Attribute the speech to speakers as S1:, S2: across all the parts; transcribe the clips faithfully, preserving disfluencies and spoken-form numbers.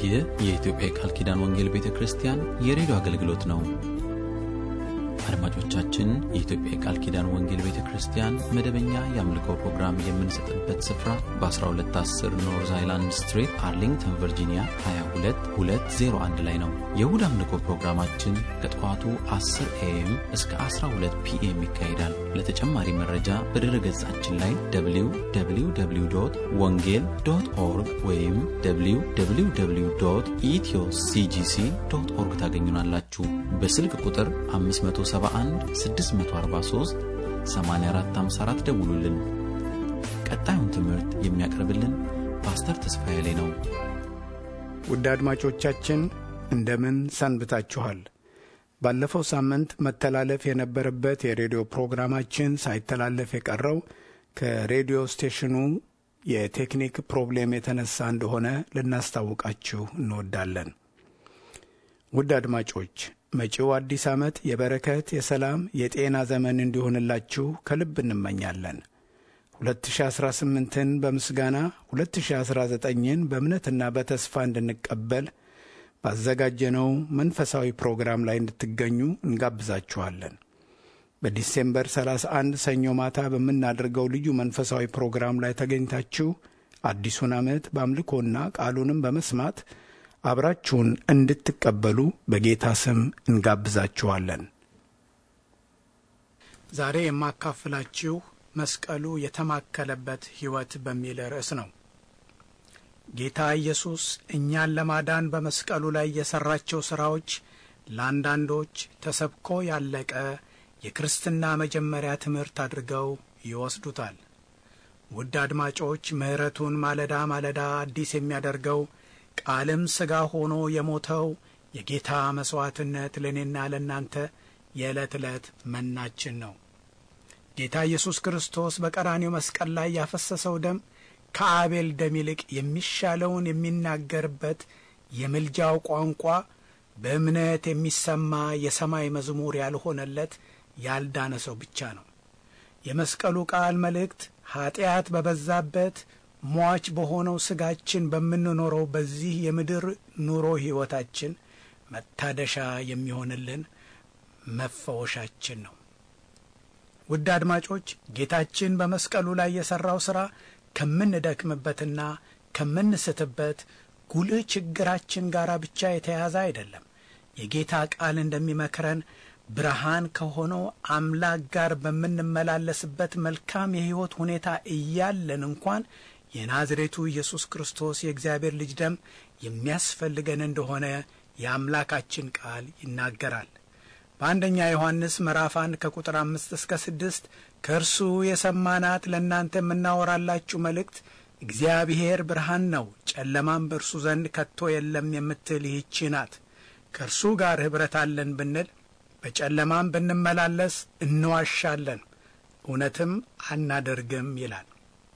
S1: ይህ የኢትዮጵያ ቃል ኪዳን ወንጌል ቤተክርስቲያን የሬዲዮ አገልግሎት ነው። አድማጮቻችን፣ የኢትዮጵያ ቃል ኪዳን ወንጌል ቤተክርስቲያን መደበኛ የአምልኮ ፕሮግራም የምንሰጥበት ስፍራ በ12 አስር ኖርዝ አይላንድ ስትሪት አርሊንግተን ቨርጂኒያ ሃያ ሁለት ሁለት ዜሮ አንድ ላይ ነው። የእሁድ አምልኮ ፕሮግራማችን ከጠዋቱ አስር ኤኤም እስከ አስራ ሁለት ፒኤም ይካሄዳል። ለተጨማሪ መረጃ በድረ ገጻችን ላይ ደብሊው ደብሊው ደብሊው ዶት ወንጌል ዶት ኦርግ ወይም ደብሊው ደብሊው ደብሊው ዶት ኢትዮ ሲጂሲ ዶት ኦርግ ታገኙናላችሁ። በስልክ ቁጥር አምስት መቶ ሰባ አንድ ስድስት መቶ አርባ ሶስት ሰማንያ አራት ሃምሳ አራት ደውሉልን። ቀጣዩን ትምህርት የሚያቀርብልን ፓስተር ተስፋዬ ላይ ነው።
S2: ውድ አድማጮቻችን እንደምን ሰንብታችኋል? ባለፈው ሳምንት መተላለፍ የነበረበት የሬዲዮ ፕሮግራማችን ሳይተላለፍ የቀረው ከሬዲዮ ስቴሽኑ የቴክኒክ ፕሮብሌም የተነሳ እንደሆነ ልናስታውቃችሁ እንወዳለን። ውድ አድማጮች፣ መጪው አዲስ ዓመት የበረከት፣ የሰላም፣ የጤና ዘመን እንዲሆንላችሁ ከልብ እንመኛለን። ሁለት ሺህ አስራ ስምንትን በምስጋና ሁለት ሺህ አስራ ዘጠኝን በእምነትና በተስፋ እንድንቀበል ባዘጋጀነው መንፈሳዊ ፕሮግራም ላይ እንድትገኙ እንጋብዛችኋለን። በዲሴምበር ሰላሳ አንድ ሰኞ ማታ በምናደርገው ልዩ መንፈሳዊ ፕሮግራም ላይ ተገኝታችሁ አዲሱን ዓመት በአምልኮና ቃሉንም በመስማት አብራችሁን እንድትቀበሉ በጌታ ስም እንጋብዛችኋለን። ዛሬ የማካፍላችሁ መስቀሉ የተማከለበት ሕይወት በሚል ርዕስ ነው። ጌታ ኢየሱስ እኛን ለማዳን በመስቀሉ ላይ የሠራቸው ሥራዎች ለአንዳንዶች ተሰብኮ ያለቀ የክርስትና መጀመሪያ ትምህርት አድርገው ይወስዱታል። ውድ አድማጮች፣ ምሕረቱን ማለዳ ማለዳ አዲስ የሚያደርገው ቃልም ሥጋ ሆኖ የሞተው የጌታ መሥዋዕትነት ለእኔና ለእናንተ የዕለት ዕለት መናችን ነው። ጌታ ኢየሱስ ክርስቶስ በቀራንዮ መስቀል ላይ ያፈሰሰው ደም ከአቤል ደም ይልቅ የሚሻለውን የሚናገርበት የምልጃው ቋንቋ በእምነት የሚሰማ የሰማይ መዝሙር ያልሆነለት ያልዳነ ሰው ብቻ ነው። የመስቀሉ ቃል መልእክት ኀጢአት በበዛበት ሟች በሆነው ሥጋችን በምንኖረው በዚህ የምድር ኑሮ ሕይወታችን መታደሻ የሚሆንልን መፈወሻችን ነው። ውድ አድማጮች፣ ጌታችን በመስቀሉ ላይ የሠራው ሥራ ከምንደክምበትና ከምንስትበት ጉልህ ችግራችን ጋር ብቻ የተያዘ አይደለም። የጌታ ቃል እንደሚመክረን ብርሃን ከሆነው አምላክ ጋር በምንመላለስበት መልካም የሕይወት ሁኔታ እያለን እንኳን የናዝሬቱ ኢየሱስ ክርስቶስ የእግዚአብሔር ልጅ ደም የሚያስፈልገን እንደሆነ የአምላካችን ቃል ይናገራል። በአንደኛ ዮሐንስ ምዕራፍ አንድ ከቁጥር አምስት እስከ ስድስት ከእርሱ የሰማናት ለእናንተ የምናወራላችሁ መልእክት እግዚአብሔር ብርሃን ነው፣ ጨለማም በእርሱ ዘንድ ከቶ የለም የምትል ይህች ናት። ከእርሱ ጋር ኅብረት አለን ብንል በጨለማም ብንመላለስ እንዋሻለን፣ እውነትም አናደርግም ይላል።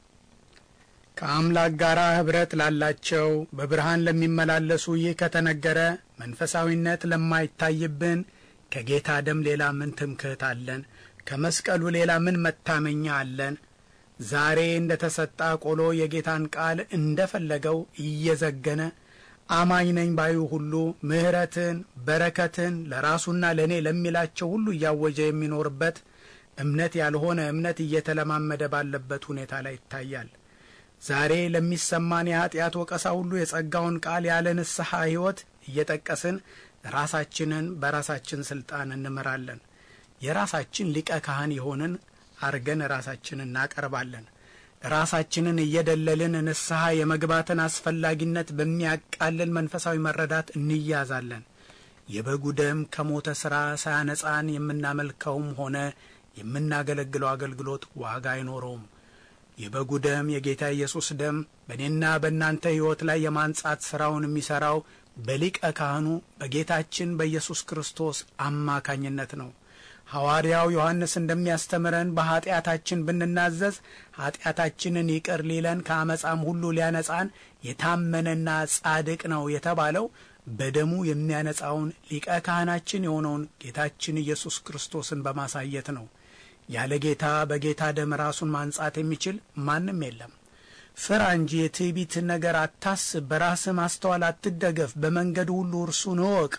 S2: ከአምላክ ጋር ኅብረት ላላቸው በብርሃን ለሚመላለሱ ይህ ከተነገረ መንፈሳዊነት ለማይታይብን ከጌታ ደም ሌላ ምን ትምክህት አለን? ከመስቀሉ ሌላ ምን መታመኛ አለን? ዛሬ እንደ ተሰጣ ቆሎ የጌታን ቃል እንደ ፈለገው እየዘገነ አማኝ ነኝ ባዩ ሁሉ ምሕረትን፣ በረከትን ለራሱና ለእኔ ለሚላቸው ሁሉ እያወጀ የሚኖርበት እምነት ያልሆነ እምነት እየተለማመደ ባለበት ሁኔታ ላይ ይታያል። ዛሬ ለሚሰማን የኀጢአት ወቀሳ ሁሉ የጸጋውን ቃል ያለ ንስሐ ሕይወት እየጠቀስን ራሳችንን በራሳችን ሥልጣን እንመራለን። የራሳችን ሊቀ ካህን የሆንን አርገን ራሳችንን እናቀርባለን። ራሳችንን እየደለልን ንስሐ የመግባትን አስፈላጊነት በሚያቃልል መንፈሳዊ መረዳት እንያዛለን። የበጉ ደም ከሞተ ሥራ ሳያነጻን የምናመልከውም ሆነ የምናገለግለው አገልግሎት ዋጋ አይኖረውም። የበጉ ደም የጌታ ኢየሱስ ደም በእኔና በእናንተ ሕይወት ላይ የማንጻት ሥራውን የሚሠራው በሊቀ ካህኑ በጌታችን በኢየሱስ ክርስቶስ አማካኝነት ነው። ሐዋርያው ዮሐንስ እንደሚያስተምረን በኀጢአታችን ብንናዘዝ ኀጢአታችንን ይቅር ሊለን ከአመፃም ሁሉ ሊያነጻን የታመነና ጻድቅ ነው የተባለው በደሙ የሚያነጻውን ሊቀ ካህናችን የሆነውን ጌታችን ኢየሱስ ክርስቶስን በማሳየት ነው። ያለ ጌታ በጌታ ደም ራሱን ማንጻት የሚችል ማንም የለም። ፍራ እንጂ የትዕቢት ነገር አታስብ፣ በራስህ ማስተዋል አትደገፍ፣ በመንገድ ሁሉ እርሱን እወቅ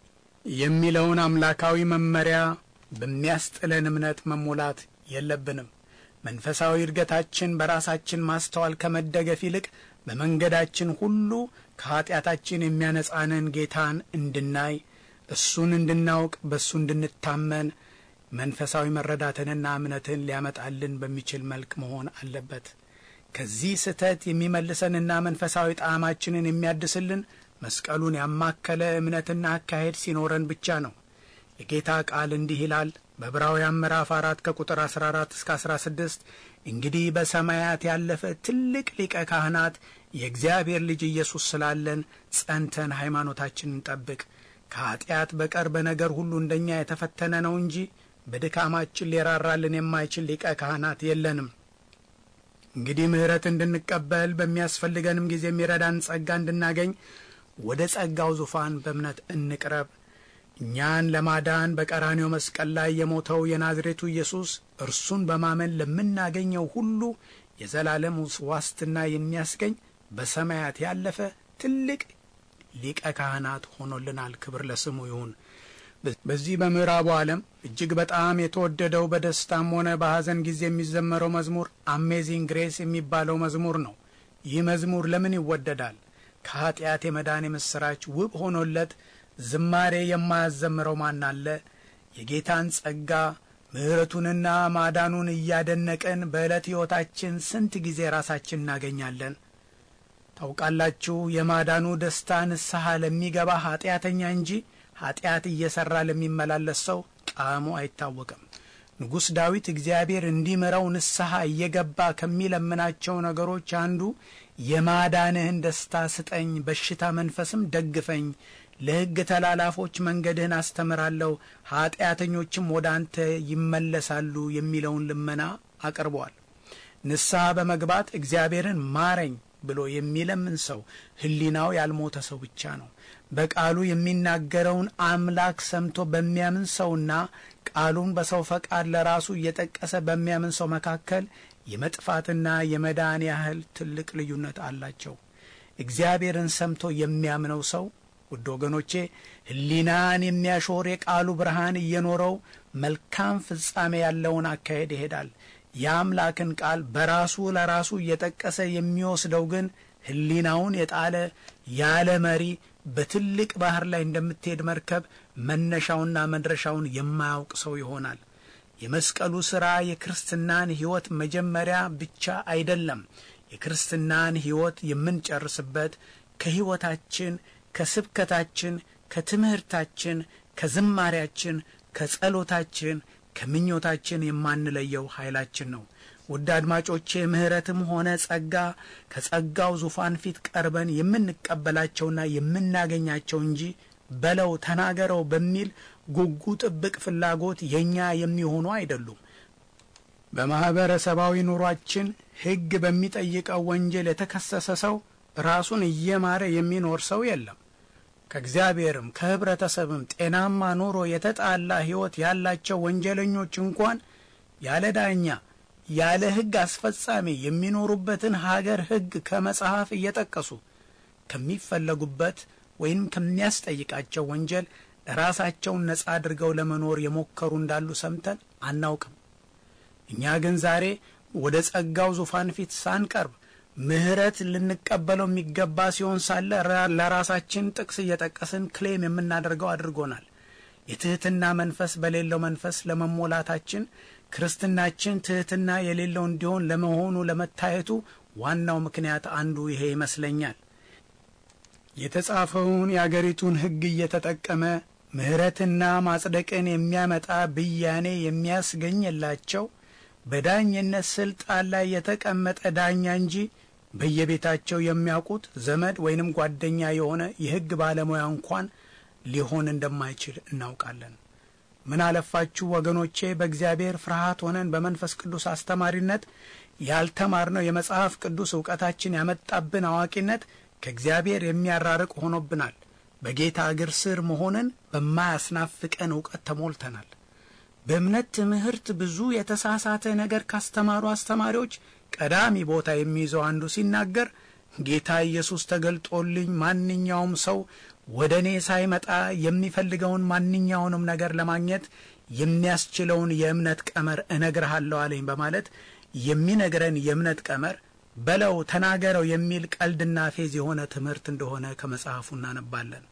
S2: የሚለውን አምላካዊ መመሪያ በሚያስጥለን እምነት መሞላት የለብንም። መንፈሳዊ እድገታችን በራሳችን ማስተዋል ከመደገፍ ይልቅ በመንገዳችን ሁሉ ከኃጢአታችን የሚያነጻንን ጌታን እንድናይ፣ እሱን እንድናውቅ፣ በእሱ እንድንታመን መንፈሳዊ መረዳትንና እምነትን ሊያመጣልን በሚችል መልክ መሆን አለበት። ከዚህ ስህተት የሚመልሰንና መንፈሳዊ ጣዕማችንን የሚያድስልን መስቀሉን ያማከለ እምነትና አካሄድ ሲኖረን ብቻ ነው። የጌታ ቃል እንዲህ ይላል በዕብራውያን ምዕራፍ አራት ከቁጥር አስራ አራት እስከ አስራ ስድስት እንግዲህ በሰማያት ያለፈ ትልቅ ሊቀ ካህናት የእግዚአብሔር ልጅ ኢየሱስ ስላለን ጸንተን ሃይማኖታችንን ጠብቅ። ከኃጢአት በቀር በነገር ሁሉ እንደኛ የተፈተነ ነው እንጂ በድካማችን ሊራራልን የማይችል ሊቀ ካህናት የለንም። እንግዲህ ምሕረት እንድንቀበል በሚያስፈልገንም ጊዜ የሚረዳን ጸጋ እንድናገኝ ወደ ጸጋው ዙፋን በእምነት እንቅረብ። እኛን ለማዳን በቀራንዮ መስቀል ላይ የሞተው የናዝሬቱ ኢየሱስ እርሱን በማመን ለምናገኘው ሁሉ የዘላለም ዋስትና የሚያስገኝ በሰማያት ያለፈ ትልቅ ሊቀ ካህናት ሆኖልናል። ክብር ለስሙ ይሁን። በዚህ በምዕራቡ ዓለም እጅግ በጣም የተወደደው በደስታም ሆነ በሐዘን ጊዜ የሚዘመረው መዝሙር አሜዚንግ ግሬስ የሚባለው መዝሙር ነው። ይህ መዝሙር ለምን ይወደዳል? ከኃጢአት የመዳን የምሥራች ውብ ሆኖለት ዝማሬ የማያዘምረው ማን አለ? የጌታን ጸጋ ምሕረቱንና ማዳኑን እያደነቅን በዕለት ሕይወታችን ስንት ጊዜ ራሳችን እናገኛለን? ታውቃላችሁ፣ የማዳኑ ደስታ ንስሐ ለሚገባ ኃጢአተኛ እንጂ ኃጢአት እየሠራ ለሚመላለስ ሰው ጣዕሙ አይታወቅም። ንጉሥ ዳዊት እግዚአብሔር እንዲምረው ንስሐ እየገባ ከሚለምናቸው ነገሮች አንዱ የማዳንህን ደስታ ስጠኝ፣ በሽታ መንፈስም ደግፈኝ፣ ለሕግ ተላላፎች መንገድህን አስተምራለሁ፣ ኃጢአተኞችም ወደ አንተ ይመለሳሉ የሚለውን ልመና አቅርቧል። ንስሐ በመግባት እግዚአብሔርን ማረኝ ብሎ የሚለምን ሰው ሕሊናው ያልሞተ ሰው ብቻ ነው። በቃሉ የሚናገረውን አምላክ ሰምቶ በሚያምን ሰውና ቃሉን በሰው ፈቃድ ለራሱ እየጠቀሰ በሚያምን ሰው መካከል የመጥፋትና የመዳን ያህል ትልቅ ልዩነት አላቸው። እግዚአብሔርን ሰምቶ የሚያምነው ሰው ውድ ወገኖቼ ሕሊናን የሚያሾር የቃሉ ብርሃን እየኖረው መልካም ፍጻሜ ያለውን አካሄድ ይሄዳል። የአምላክን ቃል በራሱ ለራሱ እየጠቀሰ የሚወስደው ግን ሕሊናውን የጣለ ያለ መሪ በትልቅ ባህር ላይ እንደምትሄድ መርከብ መነሻውና መድረሻውን የማያውቅ ሰው ይሆናል። የመስቀሉ ሥራ የክርስትናን ሕይወት መጀመሪያ ብቻ አይደለም። የክርስትናን ሕይወት የምንጨርስበት ከሕይወታችን፣ ከስብከታችን፣ ከትምህርታችን፣ ከዝማሪያችን፣ ከጸሎታችን፣ ከምኞታችን የማንለየው ኃይላችን ነው። ውድ አድማጮቼ ምሕረትም ሆነ ጸጋ ከጸጋው ዙፋን ፊት ቀርበን የምንቀበላቸውና የምናገኛቸው እንጂ በለው ተናገረው በሚል ጉጉ ጥብቅ ፍላጎት የኛ የሚሆኑ አይደሉም። በማህበረሰባዊ ኑሯችን ሕግ በሚጠይቀው ወንጀል የተከሰሰ ሰው ራሱን እየማረ የሚኖር ሰው የለም። ከእግዚአብሔርም ከህብረተሰብም ጤናማ ኑሮ የተጣላ ሕይወት ያላቸው ወንጀለኞች እንኳን ያለ ዳኛ ያለ ሕግ አስፈጻሚ የሚኖሩበትን ሀገር ሕግ ከመጽሐፍ እየጠቀሱ ከሚፈለጉበት ወይም ከሚያስጠይቃቸው ወንጀል ራሳቸውን ነጻ አድርገው ለመኖር የሞከሩ እንዳሉ ሰምተን አናውቅም። እኛ ግን ዛሬ ወደ ጸጋው ዙፋን ፊት ሳንቀርብ ምሕረት ልንቀበለው የሚገባ ሲሆን ሳለ ለራሳችን ጥቅስ እየጠቀስን ክሌም የምናደርገው አድርጎናል። የትህትና መንፈስ በሌለው መንፈስ ለመሞላታችን ክርስትናችን ትህትና የሌለው እንዲሆን ለመሆኑ ለመታየቱ ዋናው ምክንያት አንዱ ይሄ ይመስለኛል። የተጻፈውን የአገሪቱን ሕግ እየተጠቀመ ምሕረትና ማጽደቅን የሚያመጣ ብያኔ የሚያስገኝላቸው በዳኝነት ስልጣን ላይ የተቀመጠ ዳኛ እንጂ በየቤታቸው የሚያውቁት ዘመድ ወይንም ጓደኛ የሆነ የሕግ ባለሙያ እንኳን ሊሆን እንደማይችል እናውቃለን። ምን አለፋችሁ ወገኖቼ በእግዚአብሔር ፍርሃት ሆነን በመንፈስ ቅዱስ አስተማሪነት ያልተማርነው የመጽሐፍ ቅዱስ ዕውቀታችን ያመጣብን አዋቂነት ከእግዚአብሔር የሚያራርቅ ሆኖብናል። በጌታ እግር ስር መሆንን በማያስናፍቀን ዕውቀት ተሞልተናል። በእምነት ትምህርት ብዙ የተሳሳተ ነገር ካስተማሩ አስተማሪዎች ቀዳሚ ቦታ የሚይዘው አንዱ ሲናገር ጌታ ኢየሱስ ተገልጦልኝ ማንኛውም ሰው ወደ እኔ ሳይመጣ የሚፈልገውን ማንኛውንም ነገር ለማግኘት የሚያስችለውን የእምነት ቀመር እነግርሃለሁ አለኝ በማለት የሚነግረን የእምነት ቀመር በለው ተናገረው የሚል ቀልድና ፌዝ የሆነ ትምህርት እንደሆነ ከመጽሐፉ እናነባለን።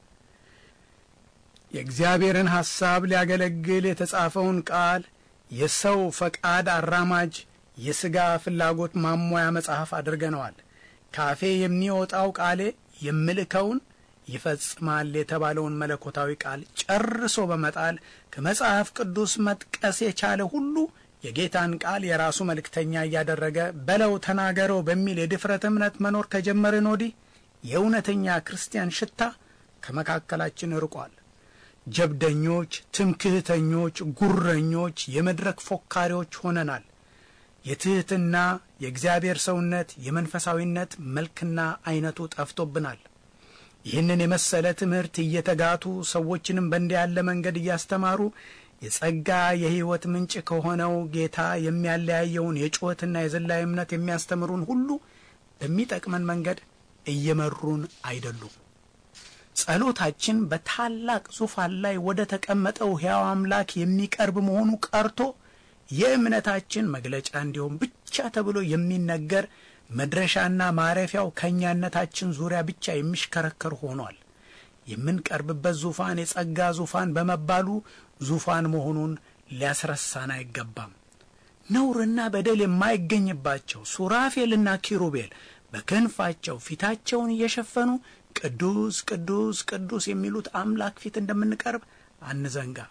S2: የእግዚአብሔርን ሐሳብ ሊያገለግል የተጻፈውን ቃል የሰው ፈቃድ አራማጅ የሥጋ ፍላጎት ማሟያ መጽሐፍ አድርገነዋል። ካፌ የሚወጣው ቃሌ የምልከውን ይፈጽማል የተባለውን መለኮታዊ ቃል ጨርሶ በመጣል ከመጽሐፍ ቅዱስ መጥቀስ የቻለ ሁሉ የጌታን ቃል የራሱ መልእክተኛ እያደረገ በለው ተናገረው በሚል የድፍረት እምነት መኖር ከጀመርን ወዲህ የእውነተኛ ክርስቲያን ሽታ ከመካከላችን ርቋል። ጀብደኞች፣ ትምክህተኞች፣ ጉረኞች፣ የመድረክ ፎካሪዎች ሆነናል። የትህትና የእግዚአብሔር ሰውነት የመንፈሳዊነት መልክና አይነቱ ጠፍቶብናል። ይህንን የመሰለ ትምህርት እየተጋቱ ሰዎችንም በእንዲህ ያለ መንገድ እያስተማሩ የጸጋ የሕይወት ምንጭ ከሆነው ጌታ የሚያለያየውን የጩኸትና የዝላይ እምነት የሚያስተምሩን ሁሉ በሚጠቅመን መንገድ እየመሩን አይደሉም። ጸሎታችን በታላቅ ዙፋን ላይ ወደ ተቀመጠው ሕያው አምላክ የሚቀርብ መሆኑ ቀርቶ የእምነታችን መግለጫ እንዲሆን ብቻ ተብሎ የሚነገር መድረሻና ማረፊያው ከኛነታችን ዙሪያ ብቻ የሚሽከረከር ሆኗል። የምንቀርብበት ዙፋን የጸጋ ዙፋን በመባሉ ዙፋን መሆኑን ሊያስረሳን አይገባም። ነውርና በደል የማይገኝባቸው ሱራፌልና ኪሩቤል በክንፋቸው ፊታቸውን እየሸፈኑ ቅዱስ ቅዱስ ቅዱስ የሚሉት አምላክ ፊት እንደምንቀርብ አንዘንጋ።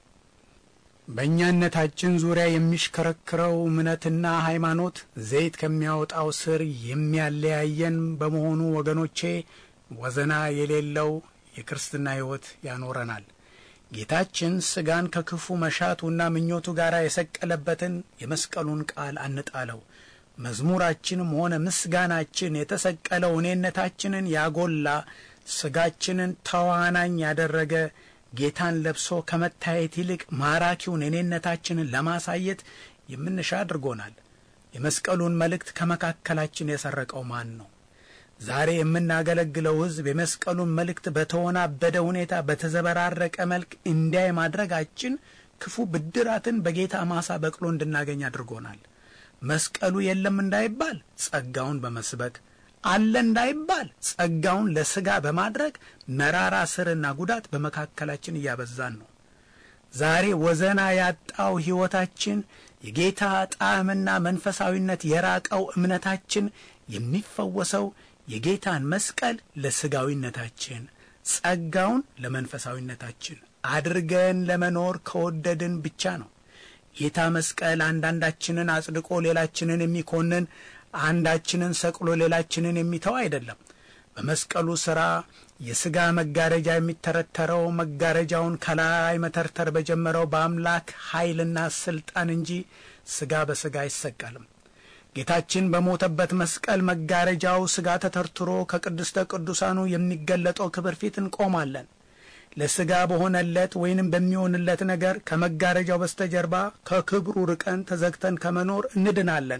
S2: በእኛነታችን ዙሪያ የሚሽከረክረው እምነትና ሃይማኖት ዘይት ከሚያወጣው ስር የሚያለያየን በመሆኑ ወገኖቼ ወዘና የሌለው የክርስትና ሕይወት ያኖረናል። ጌታችን ሥጋን ከክፉ መሻቱና ምኞቱ ጋር የሰቀለበትን የመስቀሉን ቃል አንጣለው። መዝሙራችንም ሆነ ምስጋናችን የተሰቀለው እኔነታችንን ያጎላ ሥጋችንን ተዋናኝ ያደረገ ጌታን ለብሶ ከመታየት ይልቅ ማራኪውን እኔነታችንን ለማሳየት የምንሻ አድርጎናል። የመስቀሉን መልእክት ከመካከላችን የሰረቀው ማን ነው? ዛሬ የምናገለግለው ሕዝብ የመስቀሉን መልእክት በተወናበደ ሁኔታ በተዘበራረቀ መልክ እንዲያይ ማድረጋችን ክፉ ብድራትን በጌታ ማሳ በቅሎ እንድናገኝ አድርጎናል። መስቀሉ የለም እንዳይባል ጸጋውን በመስበክ አለ እንዳይባል ጸጋውን ለሥጋ በማድረግ መራራ ስርና ጉዳት በመካከላችን እያበዛን ነው። ዛሬ ወዘና ያጣው ሕይወታችን የጌታ ጣዕምና መንፈሳዊነት የራቀው እምነታችን የሚፈወሰው የጌታን መስቀል ለሥጋዊነታችን ጸጋውን ለመንፈሳዊነታችን አድርገን ለመኖር ከወደድን ብቻ ነው። ጌታ መስቀል አንዳንዳችንን አጽድቆ ሌላችንን የሚኮንን አንዳችንን ሰቅሎ ሌላችንን የሚተው አይደለም። በመስቀሉ ሥራ የሥጋ መጋረጃ የሚተረተረው መጋረጃውን ከላይ መተርተር በጀመረው በአምላክ ኃይልና ሥልጣን እንጂ ሥጋ በሥጋ አይሰቀልም። ጌታችን በሞተበት መስቀል መጋረጃው ሥጋ ተተርትሮ ከቅድስተ ቅዱሳኑ የሚገለጠው ክብር ፊት እንቆማለን። ለሥጋ በሆነለት ወይንም በሚሆንለት ነገር ከመጋረጃው በስተጀርባ ከክብሩ ርቀን ተዘግተን ከመኖር እንድናለን።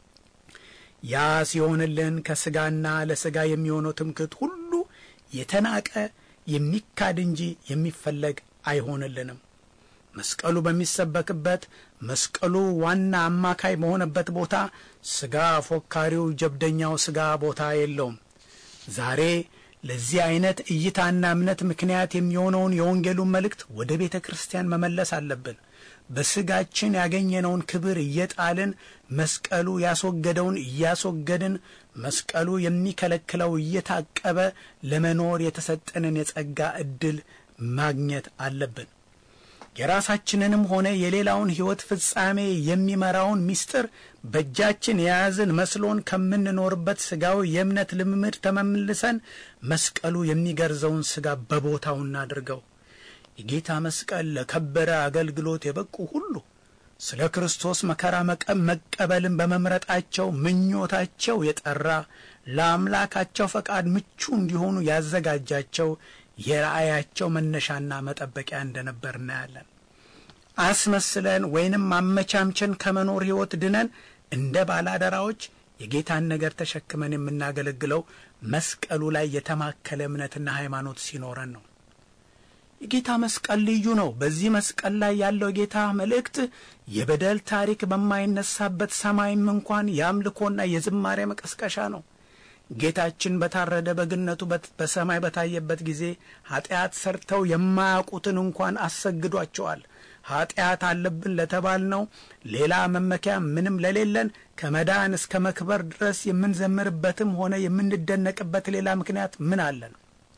S2: ያ ሲሆንልን ከሥጋና ለሥጋ የሚሆነው ትምክህት ሁሉ የተናቀ የሚካድ እንጂ የሚፈለግ አይሆንልንም። መስቀሉ በሚሰበክበት መስቀሉ ዋና አማካይ በሆነበት ቦታ ሥጋ ፎካሪው ጀብደኛው ሥጋ ቦታ የለውም። ዛሬ ለዚህ አይነት እይታና እምነት ምክንያት የሚሆነውን የወንጌሉን መልእክት ወደ ቤተ ክርስቲያን መመለስ አለብን። በሥጋችን ያገኘነውን ክብር እየጣልን መስቀሉ ያስወገደውን እያስወገድን መስቀሉ የሚከለክለው እየታቀበ ለመኖር የተሰጠንን የጸጋ ዕድል ማግኘት አለብን። የራሳችንንም ሆነ የሌላውን ሕይወት ፍጻሜ የሚመራውን ምስጢር በእጃችን የያዝን መስሎን ከምንኖርበት ሥጋዊ የእምነት ልምምድ ተመልሰን መስቀሉ የሚገርዘውን ሥጋ በቦታው እናድርገው። የጌታ መስቀል ለከበረ አገልግሎት የበቁ ሁሉ ስለ ክርስቶስ መከራ መቀበልን በመምረጣቸው ምኞታቸው የጠራ ለአምላካቸው ፈቃድ ምቹ እንዲሆኑ ያዘጋጃቸው የራእያቸው መነሻና መጠበቂያ እንደነበር እናያለን። አስመስለን ወይንም ማመቻምቸን ከመኖር ሕይወት ድነን እንደ ባላደራዎች የጌታን ነገር ተሸክመን የምናገለግለው መስቀሉ ላይ የተማከለ እምነትና ሃይማኖት ሲኖረን ነው። የጌታ መስቀል ልዩ ነው። በዚህ መስቀል ላይ ያለው ጌታ መልእክት የበደል ታሪክ በማይነሳበት ሰማይም እንኳን የአምልኮና የዝማሬ መቀስቀሻ ነው። ጌታችን በታረደ በግነቱ በሰማይ በታየበት ጊዜ ኃጢአት ሰርተው የማያውቁትን እንኳን አሰግዷቸዋል። ኃጢአት አለብን ለተባል ነው ሌላ መመኪያ ምንም ለሌለን ከመዳን እስከ መክበር ድረስ የምንዘምርበትም ሆነ የምንደነቅበት ሌላ ምክንያት ምን አለን?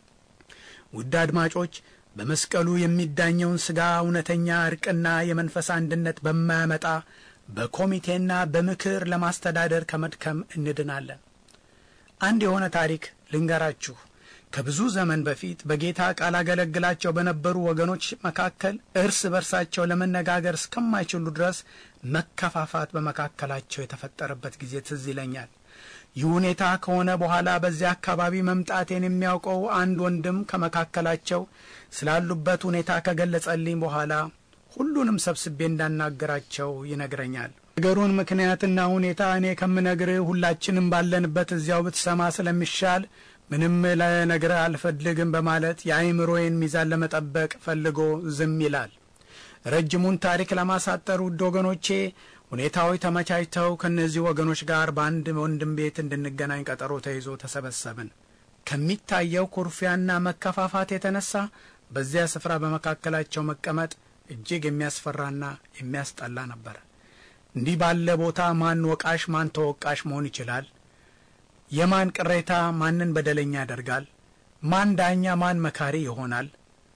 S2: ውድ አድማጮች፣ በመስቀሉ የሚዳኘውን ሥጋ እውነተኛ እርቅና የመንፈስ አንድነት በማያመጣ በኮሚቴና በምክር ለማስተዳደር ከመድከም እንድናለን። አንድ የሆነ ታሪክ ልንገራችሁ። ከብዙ ዘመን በፊት በጌታ ቃል አገለግላቸው በነበሩ ወገኖች መካከል እርስ በርሳቸው ለመነጋገር እስከማይችሉ ድረስ መከፋፋት በመካከላቸው የተፈጠረበት ጊዜ ትዝ ይለኛል። ይህ ሁኔታ ከሆነ በኋላ በዚያ አካባቢ መምጣቴን የሚያውቀው አንድ ወንድም ከመካከላቸው ስላሉበት ሁኔታ ከገለጸልኝ በኋላ ሁሉንም ሰብስቤ እንዳናገራቸው ይነግረኛል። ነገሩን ምክንያትና ሁኔታ እኔ ከምነግርህ ሁላችንም ባለንበት እዚያው ብትሰማ ስለሚሻል ምንም ለነገር አልፈልግም በማለት የአእምሮዬን ሚዛን ለመጠበቅ ፈልጎ ዝም ይላል። ረጅሙን ታሪክ ለማሳጠር ውድ ወገኖቼ ሁኔታዎች ተመቻችተው ከነዚህ ወገኖች ጋር በአንድ ወንድም ቤት እንድንገናኝ ቀጠሮ ተይዞ ተሰበሰብን። ከሚታየው ኩርፊያና መከፋፋት የተነሳ በዚያ ስፍራ በመካከላቸው መቀመጥ እጅግ የሚያስፈራና የሚያስጠላ ነበር። እንዲህ ባለ ቦታ ማን ወቃሽ ማን ተወቃሽ መሆን ይችላል? የማን ቅሬታ ማንን በደለኛ ያደርጋል? ማን ዳኛ ማን መካሪ ይሆናል?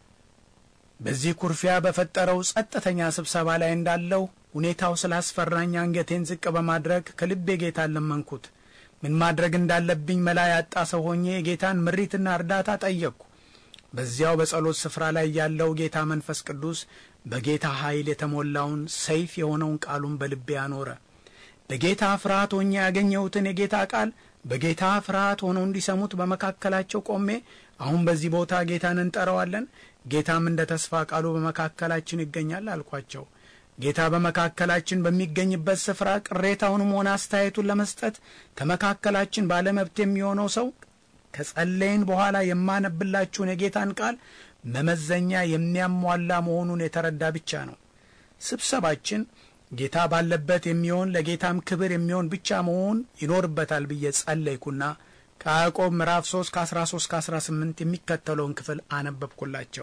S2: በዚህ ኩርፊያ በፈጠረው ጸጥተኛ ስብሰባ ላይ እንዳለው ሁኔታው ስላስፈራኝ አንገቴን ዝቅ በማድረግ ከልቤ ጌታን ለመንኩት። ምን ማድረግ እንዳለብኝ መላ ያጣ ሰው ሆኜ የጌታን ምሪትና እርዳታ ጠየቅኩ። በዚያው በጸሎት ስፍራ ላይ ያለው ጌታ መንፈስ ቅዱስ በጌታ ኃይል የተሞላውን ሰይፍ የሆነውን ቃሉን በልቤ አኖረ። በጌታ ፍርሃት ሆኜ ያገኘሁትን የጌታ ቃል በጌታ ፍርሃት ሆነው እንዲሰሙት በመካከላቸው ቆሜ አሁን በዚህ ቦታ ጌታን እንጠራዋለን፣ ጌታም እንደ ተስፋ ቃሉ በመካከላችን ይገኛል አልኳቸው። ጌታ በመካከላችን በሚገኝበት ስፍራ ቅሬታውንም ሆነ አስተያየቱን ለመስጠት ከመካከላችን ባለመብት የሚሆነው ሰው ከጸለይን በኋላ የማነብላችሁን የጌታን ቃል መመዘኛ የሚያሟላ መሆኑን የተረዳ ብቻ ነው። ስብሰባችን ጌታ ባለበት የሚሆን ለጌታም ክብር የሚሆን ብቻ መሆን ይኖርበታል ብዬ ጸለይኩና ከያዕቆብ ምዕራፍ ሶስት ከአስራ ሶስት ከአስራ ስምንት የሚከተለውን ክፍል አነበብኩላቸው።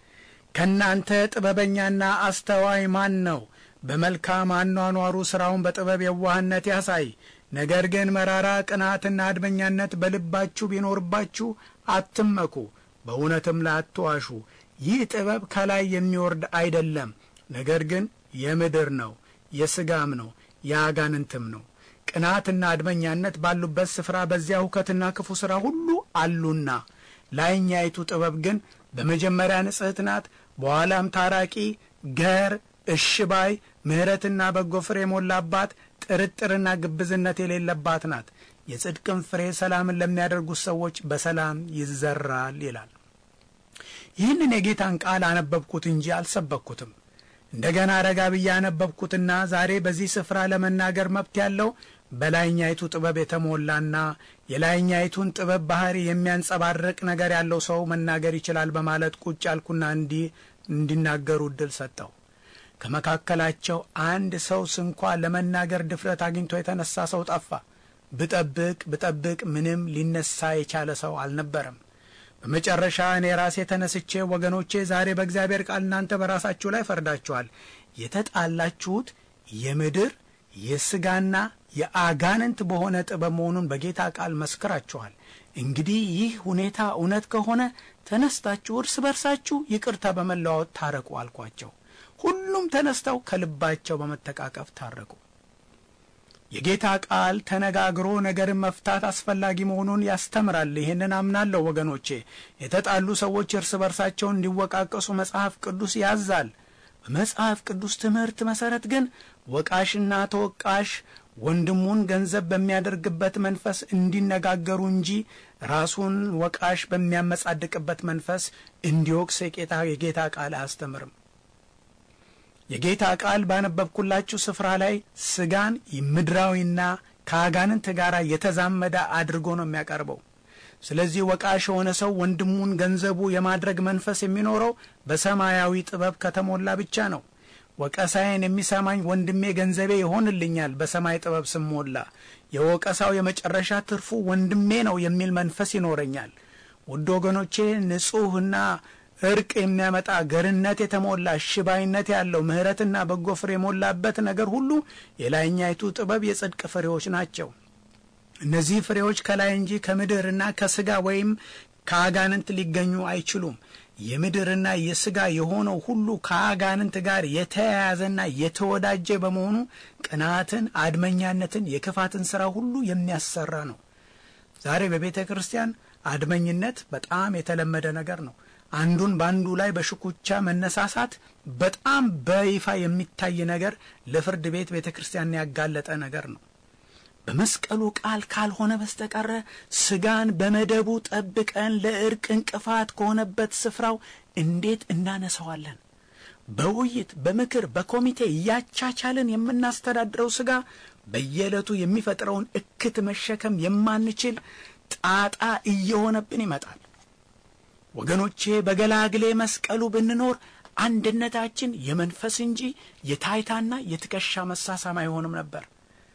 S2: ከናንተ ጥበበኛና አስተዋይ ማን ነው? በመልካም አኗኗሩ ሥራውን በጥበብ የዋህነት ያሳይ። ነገር ግን መራራ ቅናትና አድመኛነት በልባችሁ ቢኖርባችሁ አትመኩ፣ በእውነትም ላይ አትዋሹ። ይህ ጥበብ ከላይ የሚወርድ አይደለም፣ ነገር ግን የምድር ነው፣ የሥጋም ነው፣ የአጋንንትም ነው። ቅናትና አድመኛነት ባሉበት ስፍራ በዚያ ሁከትና ክፉ ሥራ ሁሉ አሉና፣ ላይኛይቱ ጥበብ ግን በመጀመሪያ ንጽሕት ናት፣ በኋላም ታራቂ፣ ገር፣ እሽባይ፣ ምሕረትና በጎ ፍሬ የሞላባት፣ ጥርጥርና ግብዝነት የሌለባት ናት። የጽድቅም ፍሬ ሰላምን ለሚያደርጉት ሰዎች በሰላም ይዘራል ይላል። ይህንን የጌታን ቃል አነበብኩት እንጂ አልሰበኩትም። እንደገና ረጋ ብዬ አነበብኩትና ዛሬ በዚህ ስፍራ ለመናገር መብት ያለው በላይኛይቱ ጥበብ የተሞላና የላይኛይቱን ጥበብ ባህሪ የሚያንጸባርቅ ነገር ያለው ሰው መናገር ይችላል በማለት ቁጭ አልኩና እንዲህ እንዲናገሩ ዕድል ሰጠው። ከመካከላቸው አንድ ሰው ስንኳ ለመናገር ድፍረት አግኝቶ የተነሳ ሰው ጠፋ። ብጠብቅ ብጠብቅ ምንም ሊነሳ የቻለ ሰው አልነበረም። በመጨረሻ እኔ ራሴ ተነስቼ ወገኖቼ ዛሬ በእግዚአብሔር ቃል እናንተ በራሳችሁ ላይ ፈርዳችኋል። የተጣላችሁት የምድር የሥጋና የአጋንንት በሆነ ጥበብ መሆኑን በጌታ ቃል መስክራችኋል። እንግዲህ ይህ ሁኔታ እውነት ከሆነ ተነስታችሁ እርስ በርሳችሁ ይቅርታ በመለዋወጥ ታረቁ አልኳቸው። ሁሉም ተነስተው ከልባቸው በመተቃቀፍ ታረቁ። የጌታ ቃል ተነጋግሮ ነገርን መፍታት አስፈላጊ መሆኑን ያስተምራል። ይህንን አምናለሁ ወገኖቼ። የተጣሉ ሰዎች እርስ በርሳቸው እንዲወቃቀሱ መጽሐፍ ቅዱስ ያዛል። በመጽሐፍ ቅዱስ ትምህርት መሰረት ግን ወቃሽና ተወቃሽ ወንድሙን ገንዘብ በሚያደርግበት መንፈስ እንዲነጋገሩ እንጂ ራሱን ወቃሽ በሚያመጻድቅበት መንፈስ እንዲወቅስ የጌታ የጌታ ቃል አያስተምርም። የጌታ ቃል ባነበብኩላችሁ ስፍራ ላይ ስጋን ምድራዊና ከአጋንንት ጋር የተዛመደ አድርጎ ነው የሚያቀርበው። ስለዚህ ወቃሽ የሆነ ሰው ወንድሙን ገንዘቡ የማድረግ መንፈስ የሚኖረው በሰማያዊ ጥበብ ከተሞላ ብቻ ነው። ወቀሳዬን የሚሰማኝ ወንድሜ ገንዘቤ ይሆንልኛል በሰማይ ጥበብ ስሞላ፣ የወቀሳው የመጨረሻ ትርፉ ወንድሜ ነው የሚል መንፈስ ይኖረኛል። ውድ ወገኖቼ ንጹህና እርቅ የሚያመጣ ገርነት የተሞላ ሽባይነት ያለው ምህረትና በጎ ፍሬ የሞላበት ነገር ሁሉ የላይኛይቱ ጥበብ የጽድቅ ፍሬዎች ናቸው። እነዚህ ፍሬዎች ከላይ እንጂ ከምድርና ከስጋ ወይም ከአጋንንት ሊገኙ አይችሉም። የምድርና የስጋ የሆነው ሁሉ ከአጋንንት ጋር የተያያዘና የተወዳጀ በመሆኑ ቅናትን፣ አድመኛነትን፣ የክፋትን ሥራ ሁሉ የሚያሰራ ነው። ዛሬ በቤተ ክርስቲያን አድመኝነት በጣም የተለመደ ነገር ነው። አንዱን ባንዱ ላይ በሽኩቻ መነሳሳት በጣም በይፋ የሚታይ ነገር፣ ለፍርድ ቤት ቤተ ክርስቲያን ያጋለጠ ነገር ነው። በመስቀሉ ቃል ካልሆነ በስተቀር ስጋን በመደቡ ጠብቀን ለእርቅ እንቅፋት ከሆነበት ስፍራው እንዴት እናነሳዋለን? በውይይት በምክር በኮሚቴ ያቻቻልን የምናስተዳድረው ስጋ በየዕለቱ የሚፈጥረውን እክት መሸከም የማንችል ጣጣ እየሆነብን ይመጣል። ወገኖቼ በገላግሌ መስቀሉ ብንኖር አንድነታችን የመንፈስ እንጂ የታይታና የትከሻ መሳሳም አይሆንም ነበር።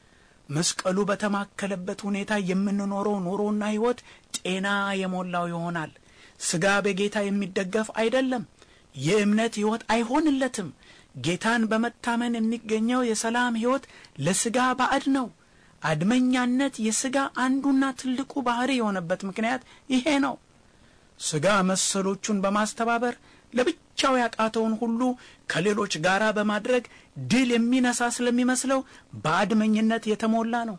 S2: መስቀሉ በተማከለበት ሁኔታ የምንኖረው ኑሮና ሕይወት ጤና የሞላው ይሆናል። ስጋ በጌታ የሚደገፍ አይደለም። የእምነት ሕይወት አይሆንለትም። ጌታን በመታመን የሚገኘው የሰላም ሕይወት ለስጋ ባዕድ ነው። አድመኛነት የስጋ አንዱና ትልቁ ባህሪ የሆነበት ምክንያት ይሄ ነው። ስጋ መሰሎቹን በማስተባበር ለብቻው ያቃተውን ሁሉ ከሌሎች ጋራ በማድረግ ድል የሚነሳ ስለሚመስለው በአድመኝነት የተሞላ ነው።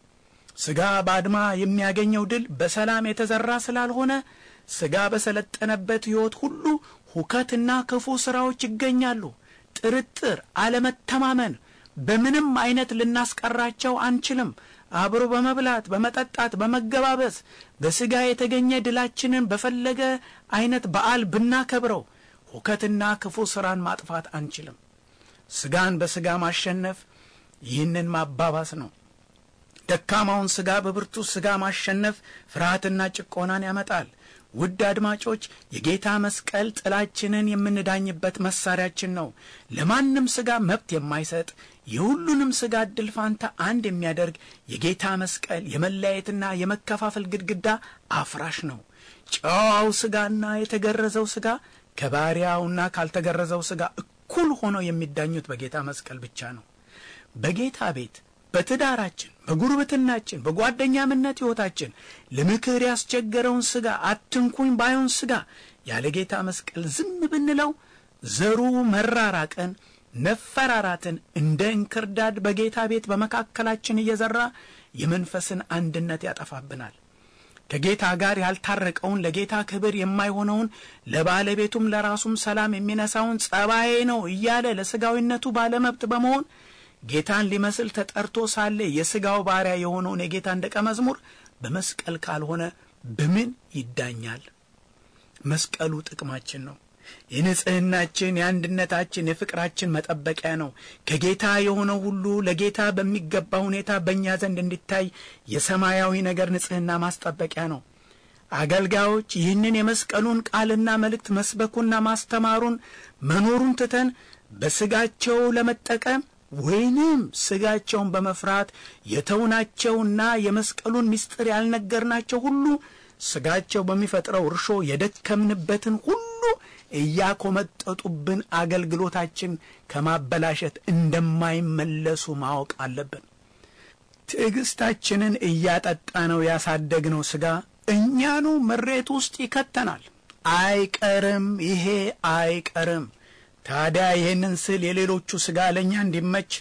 S2: ስጋ በአድማ የሚያገኘው ድል በሰላም የተዘራ ስላልሆነ ስጋ በሰለጠነበት ሕይወት ሁሉ ሁከትና ክፉ ሥራዎች ይገኛሉ። ጥርጥር፣ አለመተማመን በምንም አይነት ልናስቀራቸው አንችልም። አብሮ በመብላት በመጠጣት በመገባበስ በስጋ የተገኘ ድላችንን በፈለገ አይነት በዓል ብናከብረው ሁከትና ክፉ ሥራን ማጥፋት አንችልም። ስጋን በስጋ ማሸነፍ ይህንን ማባባስ ነው። ደካማውን ስጋ በብርቱ ስጋ ማሸነፍ ፍርሃትና ጭቆናን ያመጣል። ውድ አድማጮች፣ የጌታ መስቀል ጥላችንን የምንዳኝበት መሳሪያችን ነው። ለማንም ስጋ መብት የማይሰጥ የሁሉንም ስጋ እድል ፋንታ አንድ የሚያደርግ የጌታ መስቀል የመለያየትና የመከፋፈል ግድግዳ አፍራሽ ነው። ጨዋው ስጋና የተገረዘው ስጋ ከባሪያውና ካልተገረዘው ስጋ እኩል ሆነው የሚዳኙት በጌታ መስቀል ብቻ ነው። በጌታ ቤት በትዳራችን፣ በጉርብትናችን፣ በጓደኛምነት ሕይወታችን ለምክር ያስቸገረውን ስጋ አትንኩኝ ባዩን ስጋ ያለ ጌታ መስቀል ዝም ብንለው ዘሩ መራራቅን፣ መፈራራትን እንደ እንክርዳድ በጌታ ቤት በመካከላችን እየዘራ የመንፈስን አንድነት ያጠፋብናል። ከጌታ ጋር ያልታረቀውን ለጌታ ክብር የማይሆነውን ለባለቤቱም ለራሱም ሰላም የሚነሳውን ጸባዬ ነው እያለ ለስጋዊነቱ ባለመብት በመሆን ጌታን ሊመስል ተጠርቶ ሳለ የስጋው ባሪያ የሆነውን የጌታን ደቀ መዝሙር በመስቀል ካልሆነ በምን ይዳኛል? መስቀሉ ጥቅማችን ነው። የንጽህናችን፣ የአንድነታችን፣ የፍቅራችን መጠበቂያ ነው። ከጌታ የሆነው ሁሉ ለጌታ በሚገባ ሁኔታ በእኛ ዘንድ እንዲታይ የሰማያዊ ነገር ንጽህና ማስጠበቂያ ነው። አገልጋዮች ይህንን የመስቀሉን ቃልና መልእክት መስበኩና ማስተማሩን መኖሩን ትተን በስጋቸው ለመጠቀም ወይንም ስጋቸውን በመፍራት የተውናቸውና የመስቀሉን ምስጢር ያልነገርናቸው ሁሉ ስጋቸው በሚፈጥረው እርሾ የደከምንበትን ሁሉ እያኮመጠጡብን አገልግሎታችን ከማበላሸት እንደማይመለሱ ማወቅ አለብን። ትዕግስታችንን እያጠጣ ነው ያሳደግነው ስጋ እኛኑ መሬት ውስጥ ይከተናል። አይቀርም፣ ይሄ አይቀርም። ታዲያ ይሄንን ስል የሌሎቹ ስጋ ለኛ እንዲመች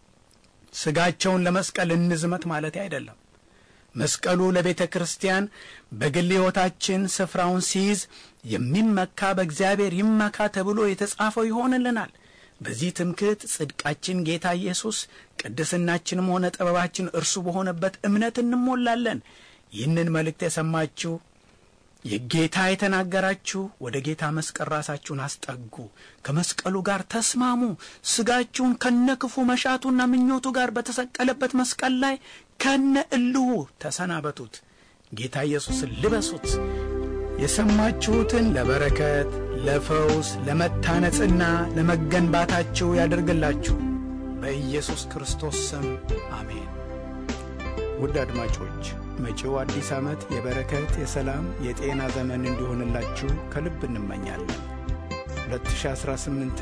S2: ስጋቸውን ለመስቀል እንዝመት ማለት አይደለም። መስቀሉ ለቤተ ክርስቲያን በግል ሕይወታችን ስፍራውን ሲይዝ የሚመካ በእግዚአብሔር ይመካ ተብሎ የተጻፈው ይሆንልናል። በዚህ ትምክህት ጽድቃችን ጌታ ኢየሱስ፣ ቅድስናችንም ሆነ ጥበባችን እርሱ በሆነበት እምነት እንሞላለን። ይህንን መልእክት የሰማችሁ የጌታ የተናገራችሁ ወደ ጌታ መስቀል ራሳችሁን አስጠጉ፣ ከመስቀሉ ጋር ተስማሙ፣ ስጋችሁን ከነክፉ መሻቱና ምኞቱ ጋር በተሰቀለበት መስቀል ላይ ከነ እልሁ ተሰናበቱት፣ ጌታ ኢየሱስን ልበሱት። የሰማችሁትን ለበረከት፣ ለፈውስ፣ ለመታነጽና ለመገንባታችሁ ያደርግላችሁ በኢየሱስ ክርስቶስ ስም አሜን። ውድ አድማጮች መጪው አዲስ ዓመት የበረከት፣ የሰላም፣ የጤና ዘመን እንዲሆንላችሁ ከልብ እንመኛለን። ሁለት ሺህ አስራ ስምንት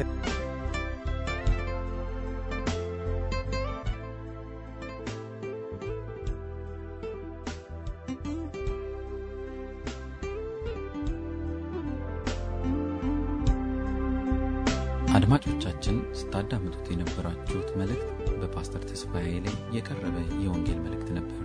S1: አድማጮቻችን ስታዳምጡት የነበራችሁት መልእክት በፓስተር ተስፋዬ ላይ የቀረበ የወንጌል መልእክት ነበር።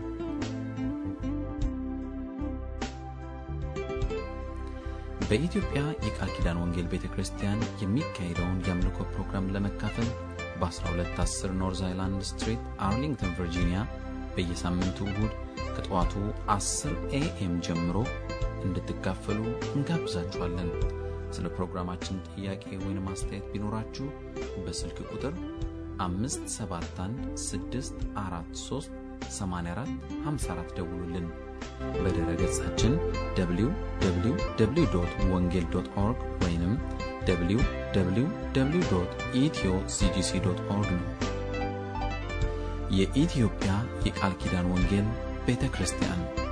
S1: በኢትዮጵያ የቃል ኪዳን ወንጌል ቤተክርስቲያን የሚካሄደውን የአምልኮ ፕሮግራም ለመካፈል በ12 አስር ኖርዝ አይላንድ ስትሪት አርሊንግተን ቨርጂኒያ በየሳምንቱ እሁድ ከጠዋቱ አስር ኤኤም ጀምሮ እንድትካፈሉ እንጋብዛችኋለን። ስለ ፕሮግራማችን ጥያቄ ወይም አስተያየት ቢኖራችሁ በስልክ ቁጥር አምስት ሰባት አንድ ስድስት አራት ሶስት ሰማንያ አራት ሃምሳ አራት ደውሉልን። በድረ ገጻችን ደብሊው ደብሊው ደብሊው ዶት ወንጌል ዶት ኦርግ ወይንም ደብሊው ደብሊው ደብሊው ዶት ኢትዮ ሲ ጂ ሲ ዶት ኦርግ ነው። የኢትዮጵያ የቃል ኪዳን ወንጌል ቤተክርስቲያን